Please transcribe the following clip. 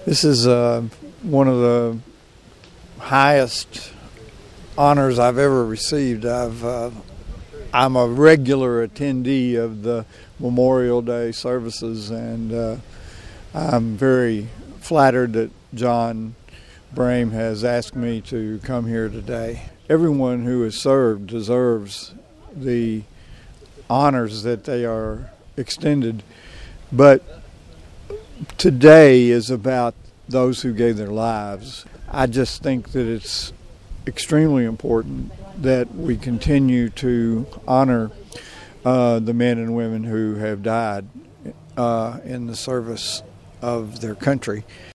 This is one of the highest honors I've ever received. I'm a regular attendee of the Memorial Day services, and I'm very flattered that John Brame has asked me to come here today. Everyone who has served deserves the honors that they are extended, but today is about those who gave their lives. I just think that it's extremely important that we continue to honor the men and women who have died in the service of their country.